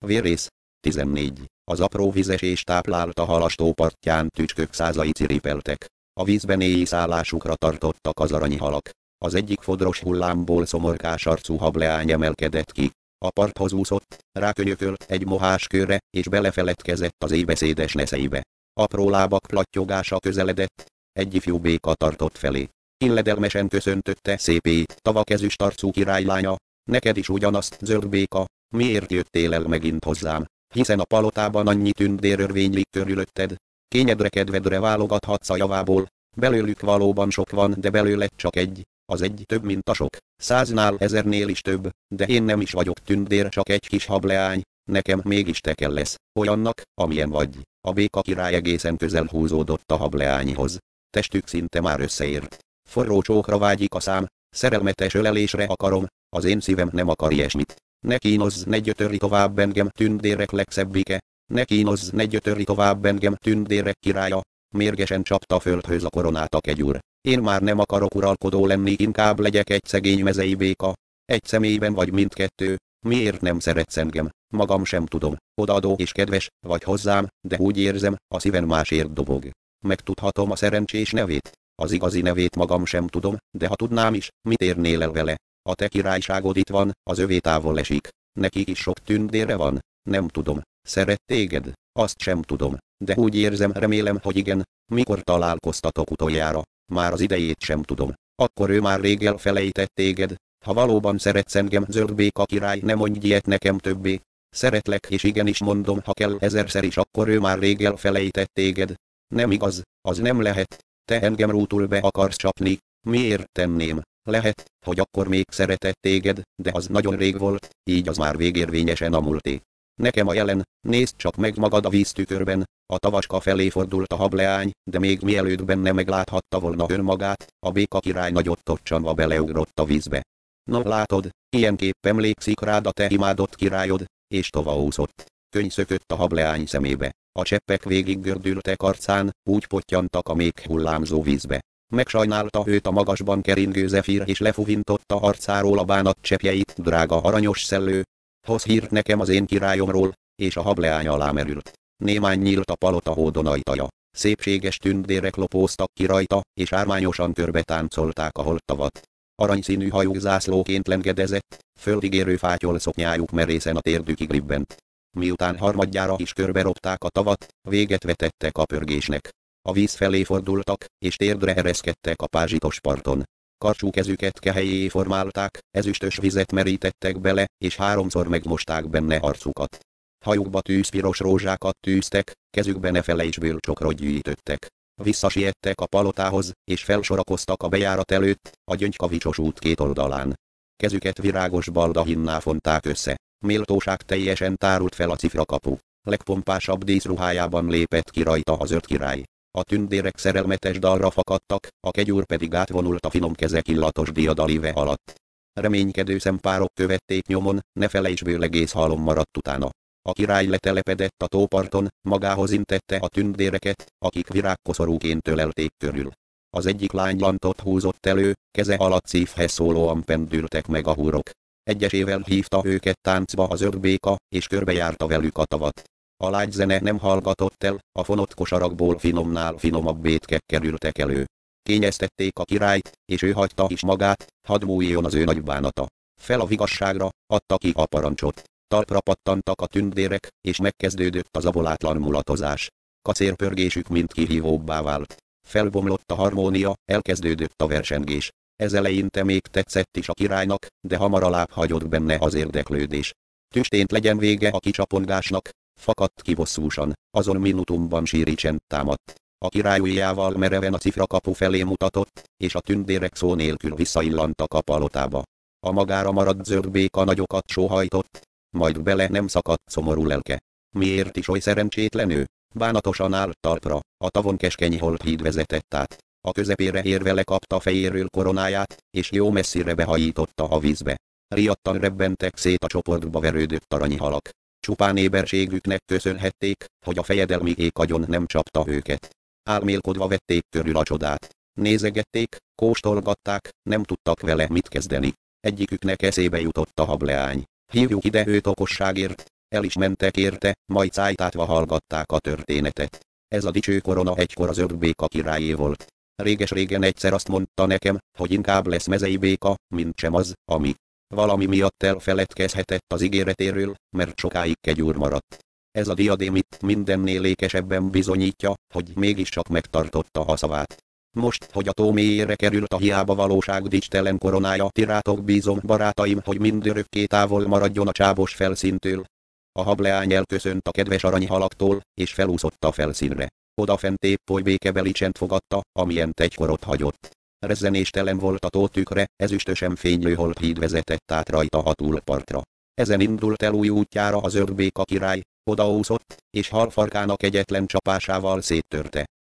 Vérész. 14. Az apró vizesés táplálta halastó partján tücskök százai ciripeltek. A vízben éjjé szállásukra tartottak az aranyhalak. Az egyik fodros hullámból szomorkás arcú hableány emelkedett ki. A parthoz úszott, rákönyökölt egy moháskőre, és belefeledkezett az éjbeszédes neszeibe. Apró lábak plattyogása közeledett, egy ifjú béka tartott felé. Illedelmesen köszöntötte szépét, tavakezüst arcú királylánya. Neked is ugyanazt, zöld béka, miért jöttél el megint hozzám? Hiszen a palotában annyi tündér örvénylik körülötted. Kényedre kedvedre válogathatsz a javából. Belőlük valóban sok van, de belőled csak egy. Az egy több, mint a sok. 100-nál 1000-nél is több, de én nem is vagyok tündér, csak egy kis hableány. Nekem mégis te kell lesz, olyannak, amilyen vagy. A béka király egészen közel húzódott a hableányhoz. Testük szinte már összeért. Forró csókra vágyik a szám, szerelmetes ölelésre akarom, az én szívem nem akar ilyesmit. Ne kínozz, ne gyötörj tovább engem, tündérek legszebbike. Ne kínozz, ne gyötörj tovább engem, tündérek királya. Mérgesen csapta földhöz a koronát a kegyúr. Én már nem akarok uralkodó lenni, inkább legyek egy szegény mezei béka. Egy személyben vagy mindkettő. Miért nem szeretsz engem? Magam sem tudom. Odaadó és kedves vagy hozzám, de úgy érzem, a szívem másért dobog. Megtudhatom a szerencsés nevét? Az igazi nevét magam sem tudom, de ha tudnám is, mit érnél el vele? A te királyságod itt van, az övé távol esik. Neki is sok tündére van? Nem tudom. Szeret téged? Azt sem tudom. De úgy érzem, remélem, hogy igen. Mikor találkoztatok utoljára? Már az idejét sem tudom. Akkor ő már rég elfelejtett téged. Ha valóban szeretsz engem, zöld béka király, ne mondj ilyet nekem többé. Szeretlek, és igenis mondom, ha kell 1000-szer is, akkor ő már rég elfelejtett téged. Nem igaz, az nem lehet. Te engem rútul be akarsz csapni. Miért tenném? Lehet, hogy akkor még szeretett téged, de az nagyon rég volt, így az már végérvényesen a múlté. Nekem a jelen, nézd csak meg magad a víztükörben. A tavaska felé fordult a hableány, de még mielőtt benne megláthatta volna önmagát, a béka király nagyot tocsanva beleugrott a vízbe. No látod, ilyenképp emlékszik rád a te imádott királyod, és tovaúszott. Könny szökött a hableány szemébe. A cseppek végig gördültek arcán, úgy pottyantak a még hullámzó vízbe. Megsajnálta őt a magasban keringő zefír, és lefuvintotta arcáról a bánat cseppjeit, drága aranyos szellő. Hozz hírt nekem az én királyomról, és a hableány alá merült. Némán nyílt a palota hódon ajtaja. Szépséges tündérek lopóztak ki rajta, és ármányosan körbe táncolták a holttavat. Aranyszínű hajuk zászlóként lengedezett, földigérő fátyol szoknyájuk merészen a térdükig libbent. Miután harmadjára is körbe ropták a tavat, véget vetettek a pörgésnek. A víz felé fordultak, és térdre ereszkedtek a pázsitos parton. Karcsú kezüket kehelyé formálták, ezüstös vizet merítettek bele, és 3-szor megmosták benne arcukat. Hajukba tűzpiros rózsákat tűztek, kezükbe nefelejtsből csokrot gyűjtöttek. Visszasiettek a palotához, és felsorakoztak a bejárat előtt, a gyöngykavicsos út két oldalán. Kezüket virágos baldahinnál fonták össze. Méltóság teljesen tárult fel a cifrakapu. Legpompásabb díszruhájában lépett ki rajta az 5 király. A tündérek szerelmetes dalra fakadtak, a kegyúr pedig átvonult a finom kezek illatos diadalíve alatt. Reménykedő szempárok követték nyomon, ne felejtsből egész halom maradt utána. A király letelepedett a tóparton, magához intette a tündéreket, akik virágkoszorúként ölelték körül. Az egyik lány lantot húzott elő, keze alatt szívhez szólóan pendültek meg a húrok. Egyesével hívta őket táncba az 5 béka, és körbejárta velük a tavat. A lágy zene nem hallgatott el, a fonott kosarakból finomnál finomabb étkek kerültek elő. Kényeztették a királyt, és ő hagyta is magát, hadd múljon az ő nagy bánata. Fel a vigasságra, adta ki a parancsot. Talpra pattantak a tündérek, és megkezdődött az abolátlan mulatozás. Kacérpörgésük mind kihívóbbá vált. Felbomlott a harmónia, elkezdődött a versengés. Ez eleinte még tetszett is a királynak, de hamar alább hagyott benne az érdeklődés. Tüstént legyen vége a kicsapongásnak, fakadt ki bosszúsan, azon minutumban síri csend támadt. A király ujjával mereven a cifrakapu felé mutatott, és a tündérek szó nélkül visszaillantak a palotába. A magára maradt zöld béka nagyokat sóhajtott, majd bele nem szakadt szomorú lelke. Miért is oly szerencsétlen ő? Bánatosan állt talpra, a tavon keskeny holthíd vezetett át. A közepére érve lekapta fejéről koronáját, és jó messzire behajította a vízbe. Riadtan rebbentek szét a csoportba verődött aranyhalak. Csupán éberségüknek köszönhették, hogy a fejedelmi ékagyon nem csapta őket. Álmélkodva vették körül a csodát. Nézegették, kóstolgatták, nem tudtak vele mit kezdeni. Egyiküknek eszébe jutott a hableány. Hívjuk ide őt okosságért, El is mentek érte, majd szájtátva hallgatták a történetet. Ez a dicső korona egykor az zöld béka királyé volt. Réges-régen egyszer azt mondta nekem, hogy inkább lesz mezei béka, mint sem az, ami valami miatt elfeledkezhetett az ígéretéről, mert sokáig kegyúr maradt. Ez a diadém itt mindennél ékesebben bizonyítja, hogy mégiscsak megtartotta a szavát. Most, hogy a tó mélyére került a hiába valóság dicstelen koronája, ti rátok bízom, barátaim, hogy mindörökké távol maradjon a csábos felszíntől. A hableány elköszönt a kedves aranyhalaktól, és felúszott a felszínre. Odafent épp oly békebeli csend fogadta, amilyent egykor ott hagyott. Rezzenéstelen volt a tó tükre, ezüstösen fénylő holdhíd vezetett át rajta a túlpartra. Ezen indult el új útjára a zöld béka király, odaúszott, és halfarkának egyetlen csapásával széttörte.